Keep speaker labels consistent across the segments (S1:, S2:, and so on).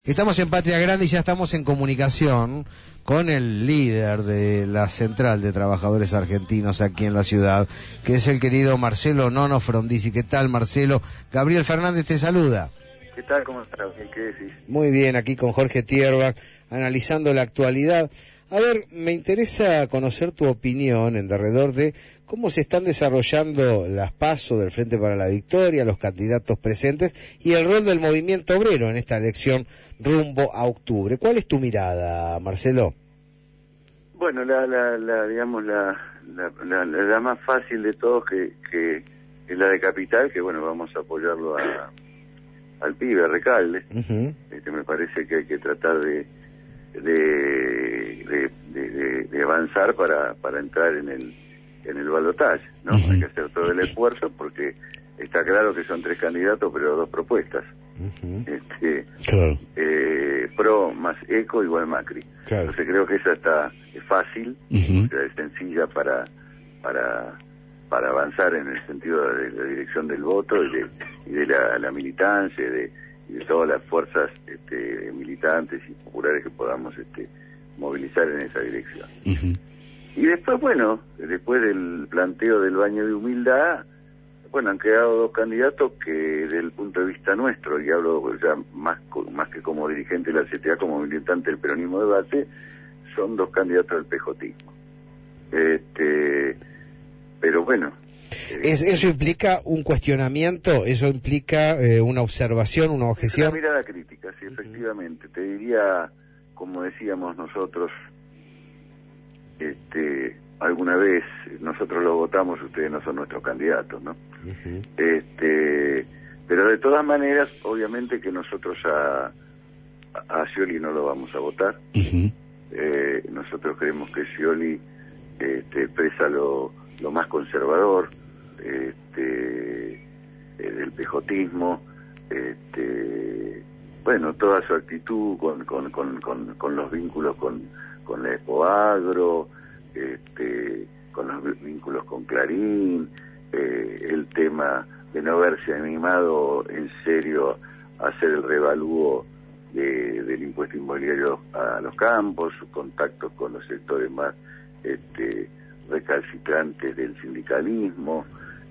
S1: Estamos en Patria Grande y ya estamos en comunicación con el líder de la Central de Trabajadores Argentinos aquí en la ciudad, que es el querido Marcelo Nono Frondizi. ¿Qué tal, Marcelo? Gabriel Fernández te saluda.
S2: ¿Qué tal? ¿Cómo estás? ¿Qué decís?
S1: Muy bien, aquí con Jorge Tierbach, analizando la actualidad. A ver, me interesa conocer tu opinión en derredor de cómo se están desarrollando las PASO del Frente para la Victoria, los candidatos presentes y el rol del movimiento obrero en esta elección rumbo a octubre. ¿Cuál es tu mirada, Marcelo?
S2: Bueno, la más fácil de todos que es la de Capital, que bueno, vamos a apoyarlo al pibe, a Recalde. Me parece que hay que tratar de avanzar para entrar en el balotaje, ¿no? Hay que hacer todo el esfuerzo porque está claro que son 3 candidatos, pero 2 propuestas.
S1: Claro.
S2: Pro más Eco igual Macri. Claro. Entonces creo que esa es fácil, es sencilla para avanzar en el sentido de la dirección del voto y de la militancia y de todas las fuerzas militantes y populares que podamos movilizar en esa dirección. Y después, bueno, después del planteo del baño de humildad, bueno, han quedado 2 candidatos que desde el punto de vista nuestro, y hablo ya más que como dirigente de la CTA, como militante del peronismo de base, son 2 candidatos del pejotismo. Pero bueno.
S1: ¿Eso implica un cuestionamiento? ¿Eso implica una observación, una objeción?
S2: Una mirada crítica, sí, efectivamente. Te diría, como decíamos nosotros, alguna vez, nosotros lo votamos, ustedes no son nuestros candidatos, ¿no? Pero de todas maneras, obviamente que nosotros a Scioli no lo vamos a votar. Nosotros creemos que Scioli expresa lo más conservador del pejotismo, bueno, toda su actitud con los vínculos con la Expoagro, con los vínculos con Clarín, el tema de no verse animado en serio a hacer el revalúo del impuesto inmobiliario a los campos, sus contactos con los sectores más recalcitrantes del sindicalismo.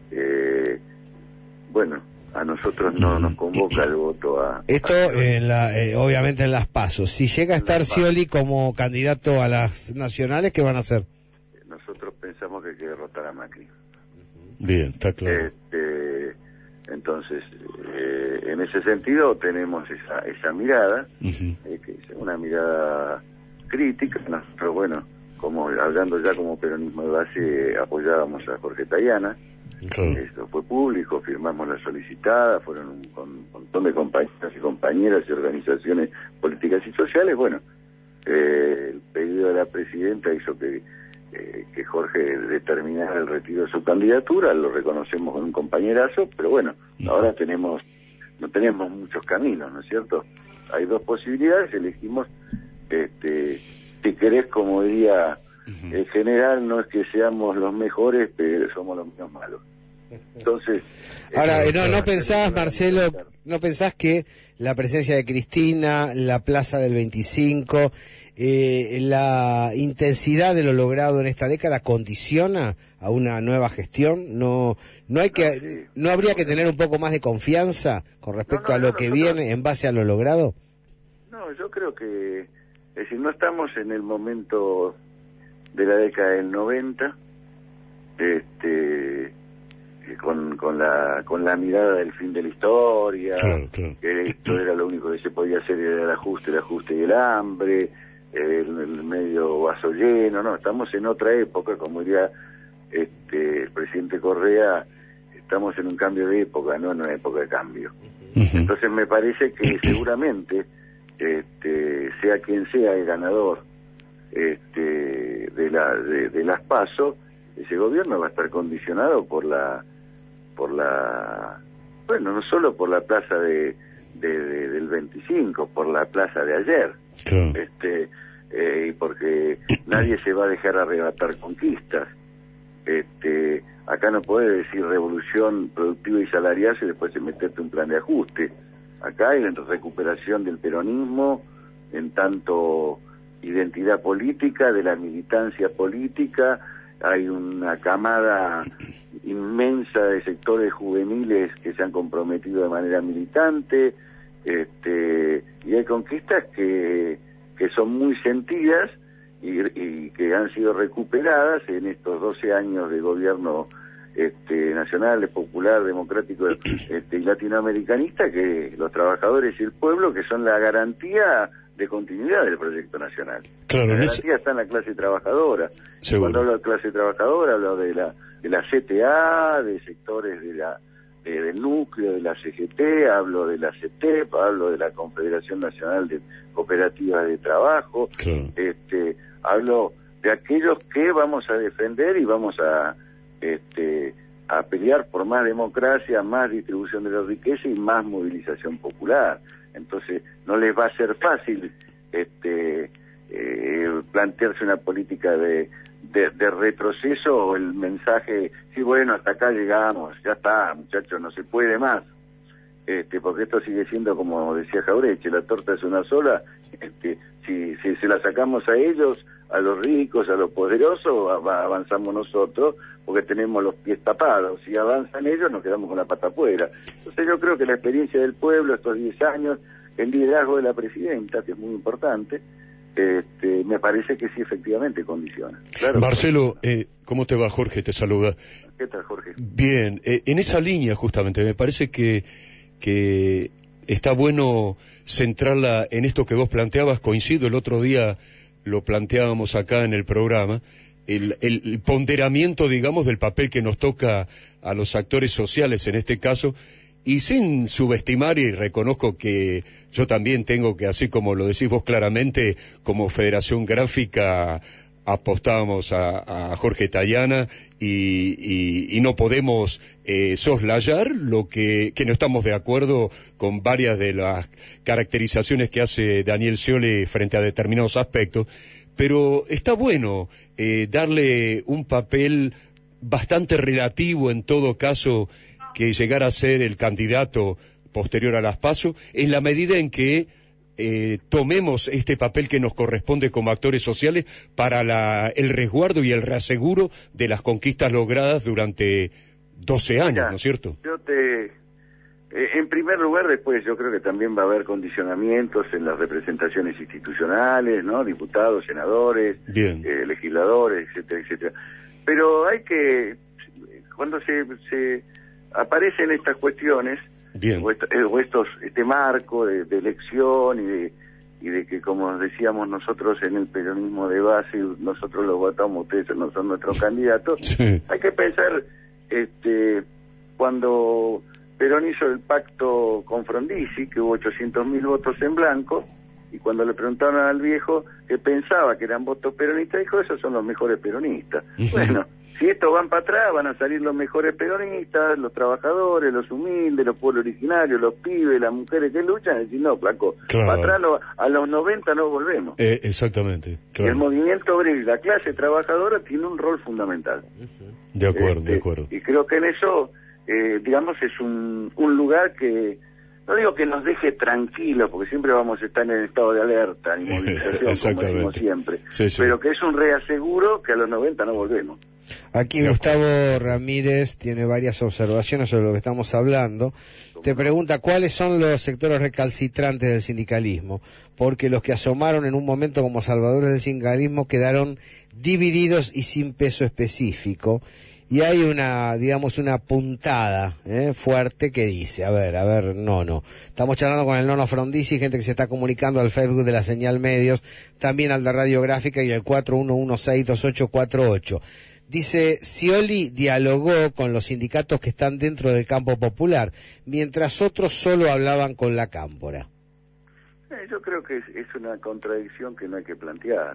S2: Bueno, a nosotros no nos convoca el voto a...
S1: Esto obviamente en las PASO. Si llega a estar Scioli como candidato a las nacionales, ¿qué van a hacer?
S2: Nosotros pensamos que hay que derrotar a Macri.
S1: Bien, está claro.
S2: Entonces, en ese sentido tenemos esa mirada, que es una mirada crítica. Nosotros, bueno, como hablando ya como peronismo de base, apoyábamos a Jorge Tayana. Esto fue público, firmamos la solicitada, fueron un montón de compañeras y compañeras y organizaciones políticas y sociales. Bueno, el pedido de la presidenta hizo que Jorge determinara el retiro de su candidatura, lo reconocemos con un compañerazo, pero bueno, ahora no tenemos muchos caminos, ¿no es cierto? Hay 2 posibilidades, elegimos, si querés, como diría el general, no es que seamos los mejores, pero somos los menos malos. Entonces,
S1: ahora, ¿no pensás, Marcelo, no pensás que la presencia de Cristina, la plaza del 25, la intensidad de lo logrado en esta década condiciona a una nueva gestión? ¿No habría que tener un poco más de confianza con respecto a lo que viene en base a lo logrado?
S2: No, yo creo que, es decir, no estamos en el momento de la década del 90, con la mirada del fin de la historia, claro. Que esto era lo único que se podía hacer, era el ajuste y el hambre, el medio vaso lleno. No, estamos en otra época, como diría el presidente Correa, estamos en un cambio de época, no en una época de cambio. Entonces me parece que seguramente, sea quien sea el ganador de las PASO, ese gobierno va a estar condicionado por la bueno, no solo por la plaza del 25, por la plaza de ayer, y porque nadie se va a dejar arrebatar conquistas. Acá no puede decir revolución productiva y salarial y después se meterte un plan de ajuste. Acá hay una recuperación del peronismo en tanto identidad política, de la militancia política. Hay una camada inmensa de sectores juveniles que se han comprometido de manera militante, y hay conquistas que son muy sentidas y que han sido recuperadas en estos 12 años de gobierno nacional, popular, democrático y latinoamericanista, que los trabajadores y el pueblo, que son la garantía de continuidad del proyecto nacional.
S3: Claro,
S2: la garantía está en la clase trabajadora. Cuando hablo de clase trabajadora, hablo de la CTA, de sectores del núcleo, de la CGT, hablo de la CETEP, hablo de la Confederación Nacional de Cooperativas de Trabajo,
S3: claro.
S2: Hablo de aquellos que vamos a defender y vamos a pelear por más democracia, más distribución de la riqueza y más movilización popular. Entonces no les va a ser fácil plantearse una política de retroceso, o el mensaje, sí, bueno, hasta acá llegamos, ya está, muchachos, no se puede más, porque esto sigue siendo, como decía Jauretche, la torta es una sola. Si se la sacamos a ellos, a los ricos, a los poderosos, avanzamos nosotros, porque tenemos los pies tapados. Si avanzan ellos, nos quedamos con la pata afuera. Entonces yo creo que la experiencia del pueblo, estos 10 años, el liderazgo de la presidenta, que es muy importante, me parece que sí, efectivamente condiciona. Claro.
S3: Marcelo, ¿cómo te va? Jorge te saluda.
S2: ¿Qué tal, Jorge?
S3: Bien, en esa línea justamente, me parece que está bueno centrarla en esto que vos planteabas. Coincido, el otro día lo planteábamos acá en el programa, el ponderamiento, digamos, del papel que nos toca a los actores sociales en este caso, y sin subestimar, y reconozco que yo también tengo que, así como lo decís vos claramente, como Federación Gráfica apostábamos a Jorge Tayana y no podemos soslayar lo que no estamos de acuerdo con varias de las caracterizaciones que hace Daniel Scioli frente a determinados aspectos, pero está bueno darle un papel bastante relativo en todo caso que llegara a ser el candidato posterior a las PASO, en la medida en que tomemos este papel que nos corresponde como actores sociales para el resguardo y el reaseguro de las conquistas logradas durante 12 años, ¿no es cierto?
S2: En primer lugar, después yo creo que también va a haber condicionamientos en las representaciones institucionales, ¿no? Diputados, senadores, legisladores, etcétera, etcétera. Pero hay que, cuando se aparecen estas cuestiones, este marco de elección y de que, como decíamos nosotros en el peronismo de base, nosotros los votamos, ustedes no son nuestros candidatos, sí. Hay que pensar, cuando Perón hizo el pacto con Frondizi, que hubo 800.000 votos en blanco, y cuando le preguntaron al viejo que pensaba que eran votos peronistas, dijo, esos son los mejores peronistas. Bueno, si estos van para atrás, van a salir los mejores peronistas, los trabajadores, los humildes, los pueblos originarios, los pibes, las mujeres que luchan, y decir, no, flaco,
S3: claro.
S2: Para atrás a los 90 no volvemos.
S3: Exactamente. Claro.
S2: El movimiento obrero y la clase trabajadora tiene un rol fundamental.
S3: De acuerdo, de acuerdo.
S2: Y creo que en eso, digamos, es un lugar que, no digo que nos deje tranquilos, porque siempre vamos a estar en el estado de alerta y movilización, como decimos siempre, sí. Pero que es un reaseguro que a los 90 no volvemos.
S1: Aquí Gustavo Ramírez tiene varias observaciones sobre lo que estamos hablando. Te pregunta cuáles son los sectores recalcitrantes del sindicalismo, porque los que asomaron en un momento como salvadores del sindicalismo quedaron divididos y sin peso específico. Y hay una puntada fuerte que dice, a ver, no. Estamos charlando con el Nono Frondizi, gente que se está comunicando al Facebook de la Señal Medios, también al de Radiográfica y al 41162848. Dice, Scioli dialogó con los sindicatos que están dentro del campo popular, mientras otros solo hablaban con la cámpora.
S2: Yo creo que es una contradicción que no hay que plantear.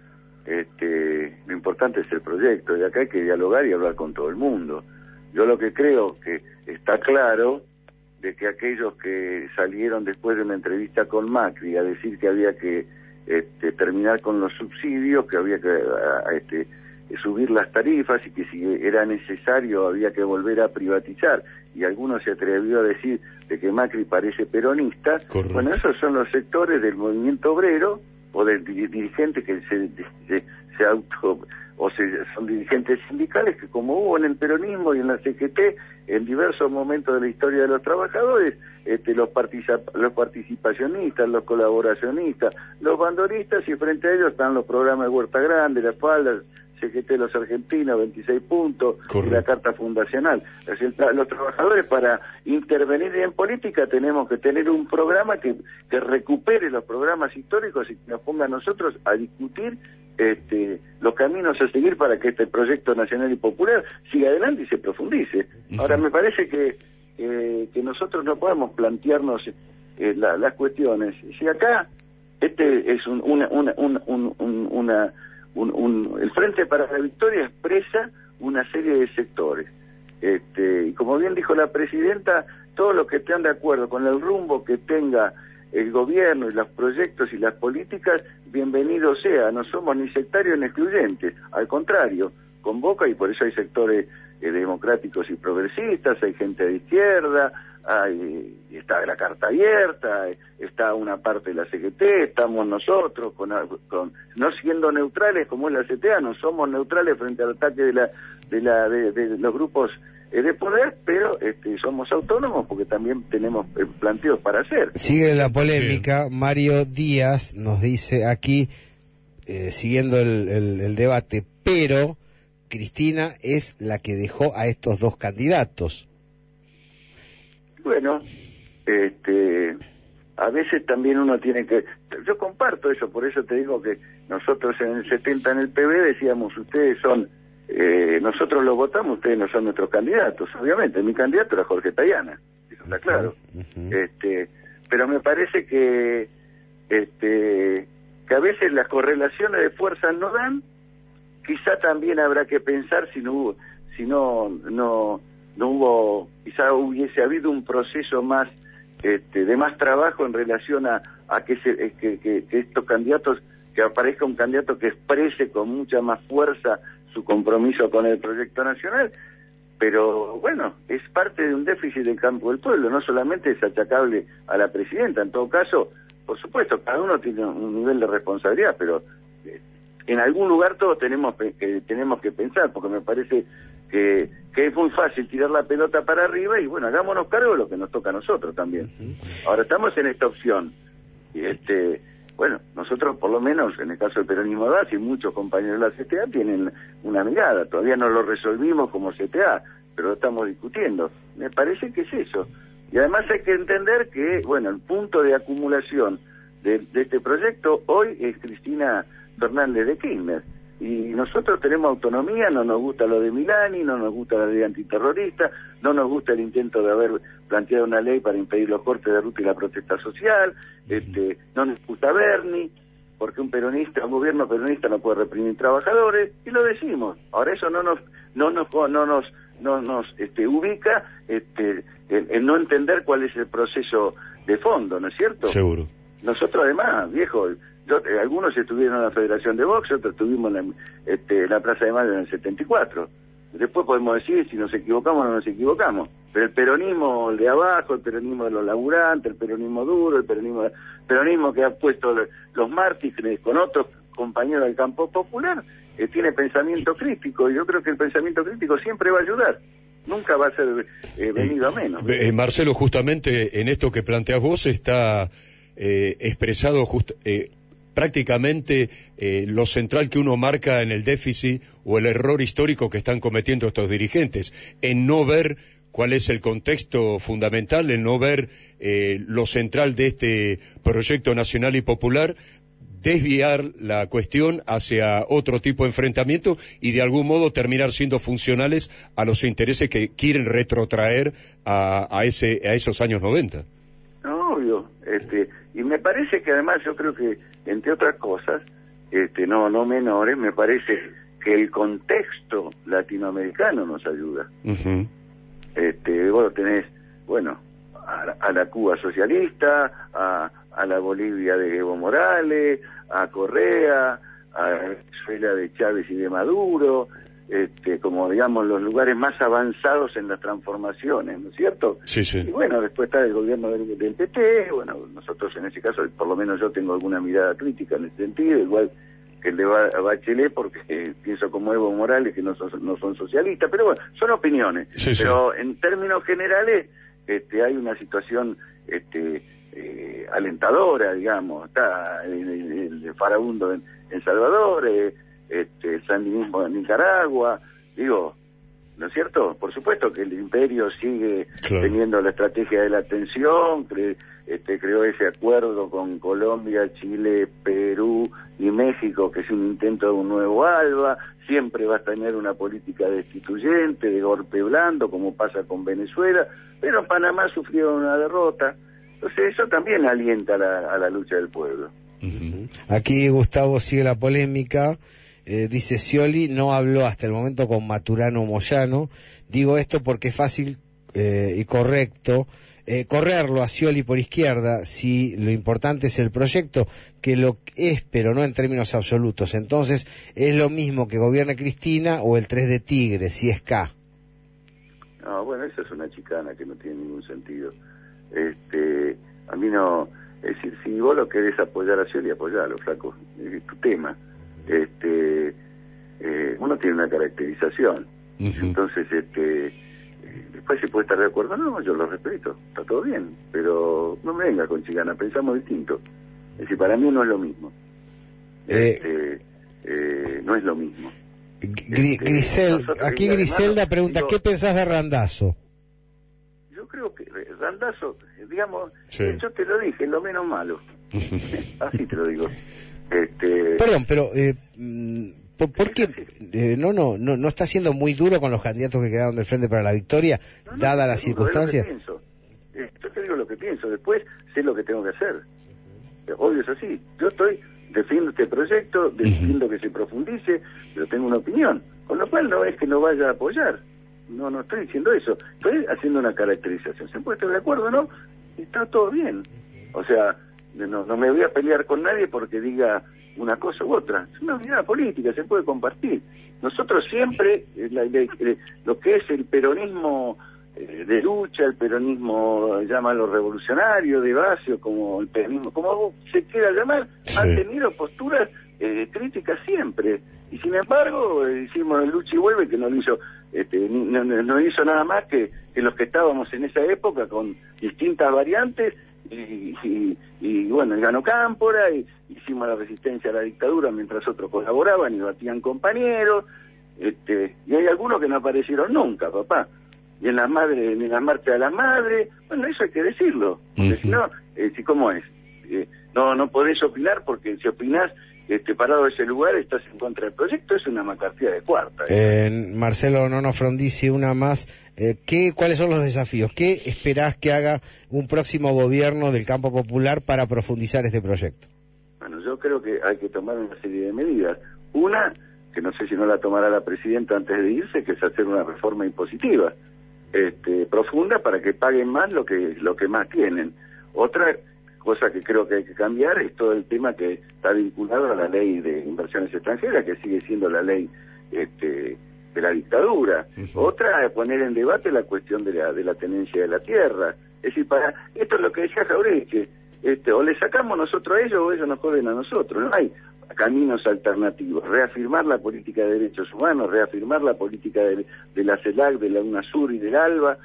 S2: Lo importante es el proyecto, y acá hay que dialogar y hablar con todo el mundo. Yo lo que creo que está claro de que aquellos que salieron después de una entrevista con Macri a decir que había que terminar con los subsidios, que había que subir las tarifas y que si era necesario había que volver a privatizar y algunos se atrevió a decir de que Macri parece peronista.
S3: Correcto.
S2: Bueno, esos son los sectores del movimiento obrero o del dirigente que se auto o son dirigentes sindicales que, como hubo en el peronismo y en la CGT en diversos momentos de la historia de los trabajadores, los participacionistas, los colaboracionistas, los bandoristas, y frente a ellos están los programas de Huerta Grande, La Falda, CGT Los Argentinos, 26 puntos, y la Carta Fundacional. Es decir, los trabajadores, para intervenir en política, tenemos que tener un programa que recupere los programas históricos y que nos ponga a nosotros a discutir los caminos a seguir para que este proyecto nacional y popular siga adelante y se profundice. Ahora, me parece que nosotros no podemos plantearnos las cuestiones. Si acá es el Frente para la Victoria expresa una serie de sectores, y como bien dijo la presidenta, todos los que estén de acuerdo con el rumbo que tenga el gobierno y los proyectos y las políticas, bienvenido sea. No somos ni sectarios ni excluyentes, al contrario, convoca, y por eso hay sectores democráticos y progresistas, hay gente de izquierda, está la Carta Abierta, está una parte de la CGT, estamos nosotros, no siendo neutrales como es la CTA, no somos neutrales frente al ataque de los grupos de poder, pero somos autónomos porque también tenemos planteos para hacer.
S1: Sigue la polémica. Mario Díaz nos dice aquí, siguiendo el debate, pero Cristina es la que dejó a estos dos candidatos.
S2: Bueno, a veces también uno tiene que... Yo comparto eso, por eso te digo que nosotros en el 70 en el PB decíamos, ustedes son... nosotros lo votamos, ustedes no son nuestros candidatos. Obviamente, mi candidato era Jorge Tayana, eso está claro. Pero me parece que a veces las correlaciones de fuerzas no dan. Quizá también habrá que pensar si no hubo, quizá hubiese habido un proceso más de más trabajo en relación a que estos candidatos, que aparezca un candidato que exprese con mucha más fuerza su compromiso con el proyecto nacional. Pero bueno, es parte de un déficit del campo del pueblo, no solamente es achacable a la presidenta. En todo caso, por supuesto, cada uno tiene un nivel de responsabilidad, pero en algún lugar todos tenemos que pensar, porque me parece que es muy fácil tirar la pelota para arriba y bueno, hagámonos cargo de lo que nos toca a nosotros también. Ahora estamos en esta opción y bueno, nosotros por lo menos en el caso del peronismo DAS y muchos compañeros de la CTA tienen una mirada, todavía no lo resolvimos como CTA, pero lo estamos discutiendo. Me parece que es eso. Y además hay que entender que, bueno, el punto de acumulación de este proyecto hoy es Cristina Fernández de Kirchner. Y nosotros tenemos autonomía, no nos gusta lo de Milani, no nos gusta la ley antiterrorista, no nos gusta el intento de haber planteado una ley para impedir los cortes de ruta y la protesta social, no nos gusta Berni, porque un gobierno peronista no puede reprimir trabajadores, y lo decimos. Ahora eso no nos ubica en no entender cuál es el proceso de fondo, ¿no es cierto?
S3: Seguro.
S2: Nosotros además, viejo, algunos estuvieron en la Federación de Box, otros estuvimos en la Plaza de Mayo en el 74. Después podemos decir si nos equivocamos o no nos equivocamos. Pero el peronismo de abajo, el peronismo de los laburantes, el peronismo duro, el peronismo que ha puesto los mártires con otros compañeros del campo popular, tiene pensamiento crítico. Y yo creo que el pensamiento crítico siempre va a ayudar. Nunca va a ser venido a menos.
S3: Marcelo, justamente en esto que planteas vos está expresado prácticamente lo central que uno marca en el déficit o el error histórico que están cometiendo estos dirigentes, en no ver cuál es el contexto fundamental, en no ver lo central de este proyecto nacional y popular, desviar la cuestión hacia otro tipo de enfrentamiento y de algún modo terminar siendo funcionales a los intereses que quieren retrotraer a esos años 90.
S2: No, obvio, y me parece que además yo creo que, entre otras cosas, no menores, me parece que el contexto latinoamericano nos ayuda. Vos tenés, bueno, a la Cuba socialista, a la Bolivia de Evo Morales, a Correa, a Venezuela de Chávez y de Maduro, como digamos los lugares más avanzados en las transformaciones, ¿no es cierto?
S3: Sí, sí.
S2: Y bueno, después está el gobierno del PT, bueno, nosotros en ese caso, por lo menos yo tengo alguna mirada crítica en ese sentido, igual que el de Bachelet, porque pienso como Evo Morales, que no son socialistas, pero bueno, son opiniones.
S3: Sí,
S2: pero en términos generales, hay una situación alentadora, digamos, está el farabundo en Salvador, el sandinismo en Nicaragua, digo, ¿no es cierto? Por supuesto que el imperio sigue teniendo la estrategia de la tensión, creó ese acuerdo con Colombia, Chile, Perú y México, que es un intento de un nuevo ALBA, siempre va a tener una política destituyente, de golpe blando, como pasa con Venezuela, pero Panamá sufrió una derrota, entonces eso también alienta a la lucha del pueblo.
S1: Aquí Gustavo sigue la polémica. Dice Scioli no habló hasta el momento con Maturano Moyano. Digo esto porque es fácil y correcto correrlo a Scioli por izquierda si lo importante es el proyecto, que lo es, pero no en términos absolutos. Entonces, ¿es lo mismo que gobierne Cristina o el 3 de Tigre, si es K?
S2: No, bueno, esa es una chicana que no tiene ningún sentido. A mí no... Es decir, si vos lo querés apoyar a Scioli, apoyalo, flaco. Es tu tema. Uno tiene una caracterización. Entonces, después se puede estar de acuerdo. No, yo lo respeto. Está todo bien. Pero no me venga con chicana. Pensamos distinto. Es decir, para mí no es lo mismo. No es lo mismo.
S1: Aquí Griselda pregunta, ¿qué pensás de Randazzo?
S2: Yo creo que Randazzo, digamos,
S3: sí.
S2: Yo te lo dije, es lo menos malo. Así te lo digo.
S1: Perdón, pero ¿por qué no está siendo muy duro con los candidatos que quedaron del Frente para la Victoria, dada las circunstancias?
S2: Yo te digo lo que pienso, después sé lo que tengo que hacer. Obvio es así. Yo defiendo este proyecto, defiendo que se profundice, pero tengo una opinión. Con lo cual no es que no vaya a apoyar. No estoy diciendo eso. Estoy haciendo una caracterización. ¿Se puede estar de acuerdo o no? Está todo bien. O sea, no me voy a pelear con nadie porque diga una cosa u otra. Es una mirada política, se puede compartir. Nosotros siempre, lo que es el peronismo de lucha, el peronismo, llámalo revolucionario, de base, como el peronismo, como se quiera llamar, sí, han tenido posturas críticas siempre. Y sin embargo, hicimos el lucha y vuelve, que no lo hizo, no hizo nada más que los que estábamos en esa época con distintas variantes, y bueno, ganó Cámpora, y hicimos la resistencia a la dictadura mientras otros colaboraban y batían compañeros, y hay algunos que no aparecieron nunca, papá. Y en las marchas de las madres, bueno, eso hay que decirlo, porque si no, ¿cómo es? No podés opinar, porque si opinás parado de ese lugar estás en contra del proyecto, es una macartía de cuarta.
S1: Marcelo Nono Frondizi, una más. ¿Cuáles son los desafíos? ¿Qué esperás que haga un próximo gobierno del campo popular para profundizar este proyecto?
S2: Bueno, yo creo que hay que tomar una serie de medidas. Una, que no sé si no la tomará la presidenta antes de irse, que es hacer una reforma impositiva profunda para que paguen más lo que más tienen. Otra cosa que creo que hay que cambiar es todo el tema que está vinculado a la ley de inversiones extranjeras, que sigue siendo la ley de la dictadura. Otra, poner en debate la cuestión de la tenencia de la tierra. Es decir, esto es lo que decía Jauretche, o le sacamos nosotros a ellos o ellos nos joden a nosotros. No hay caminos alternativos. Reafirmar la política de derechos humanos, reafirmar la política de la CELAC, de la UNASUR y del ALBA.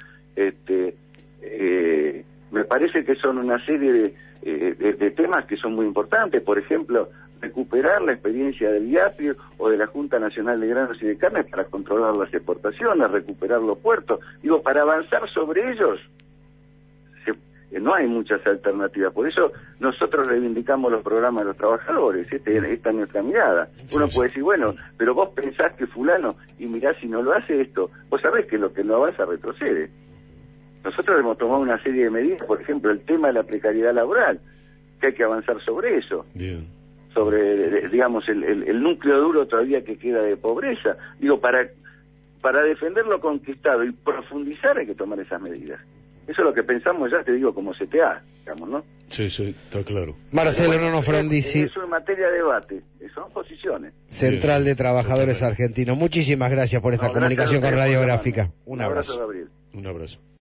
S2: Me parece que son una serie de temas que son muy importantes. Por ejemplo, recuperar la experiencia del IAPI o de la Junta Nacional de Granos y de Carnes para controlar las exportaciones, recuperar los puertos. Digo, para avanzar sobre ellos no hay muchas alternativas. Por eso nosotros reivindicamos los programas de los trabajadores. Esta es nuestra mirada. Uno puede decir, bueno, pero vos pensás que fulano, y mirá, si no lo hace esto, vos sabés que lo que no avanza retrocede. Nosotros hemos tomado una serie de medidas, por ejemplo, el tema de la precariedad laboral, que hay que avanzar sobre eso.
S3: Bien.
S2: Sobre, digamos, el núcleo duro todavía que queda de pobreza. Digo, para defender lo conquistado y profundizar hay que tomar esas medidas. Eso es lo que pensamos ya, te digo, como CTA, digamos, ¿no?
S3: Sí, está claro.
S1: Marcelo Nono Frondizi.
S2: Eso es materia de debate, son posiciones.
S1: Central de Trabajadores Argentinos. Muchísimas gracias por esta comunicación con Radiográfica. Un abrazo.
S2: Gabriel.
S3: Un abrazo.